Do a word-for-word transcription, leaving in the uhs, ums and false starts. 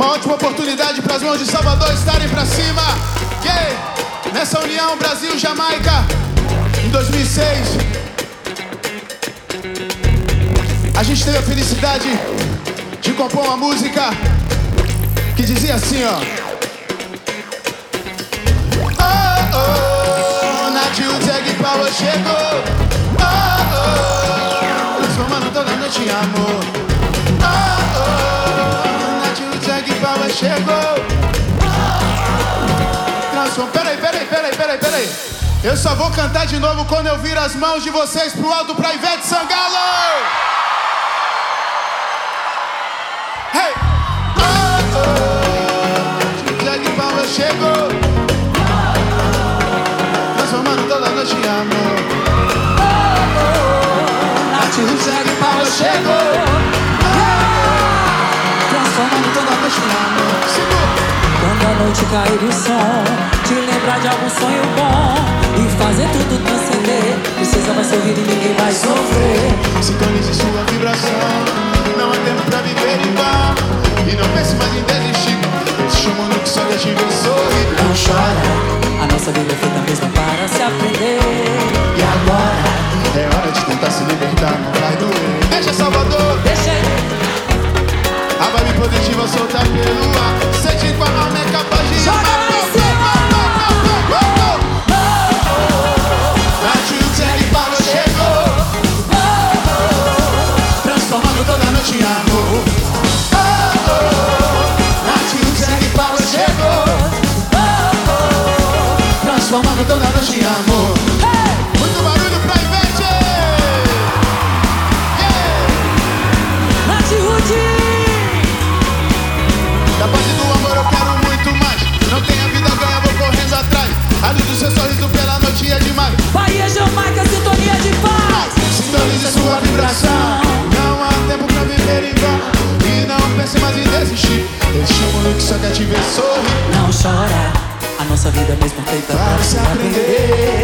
Uma ótima oportunidade para as mãos de Salvador estarem pra cima. Yeah! Nessa união Brasil-Jamaica, em dois mil e seis, a gente teve a felicidade de compor uma música que dizia assim, ó: Oh, oh, Natil Tag Power chegou. Oh, oh, transformando toda noite em amor. Oh, oh, Natil Tag Power chegou. Transform... Peraí, peraí, peraí, peraí, peraí. Eu só vou cantar de novo quando eu vir as mãos de vocês pro alto pra Ivete Sangalo. Hey! Oh, oh, Jack Power chegou, transformando toda noite em amor. Oh, oh, Natil Jack Power chegou, transformando toda noite em amor. Segura! Quando a noite cair o som, te lembrar de algum sonho bom e fazer tudo transcender. Princesa vai sorrir e ninguém vai sofrer. Sintonize sua vibração. Não há tempo pra viver em vão. E não pense mais em desistir. Existe um mundo que só quer te ver sorrir. Não chora, a nossa vida é feita mesmo para se aprender. E agora é hora de tentar se libertar, não vai doer. Deixa Salvador, Deixa aí. a vibe positiva soltar pelo ar. Sente com a alma é capaz de Joga lá em cima. Natil Tag Power chegou, transformando toda noite em amor. Oh, oh, Natil Tag Power chegou, transformando toda noite em amor. Hey! Muito barulho pra Ivete! Yeah! Natil. Da base do amor eu quero muito mais. Não tenho a vida ganha, vou correndo atrás. A luz do seu sorriso pela noite é demais. Bahia, Jamaica, sintonia de paz. Sintonize sua vibração. Não há tempo pra viver em vão. E não pense mais em desistir. Existe um mundo que só quer te ver sorrir. Não chora, a nossa vida é mesmo feita Para para se se aprender. aprender.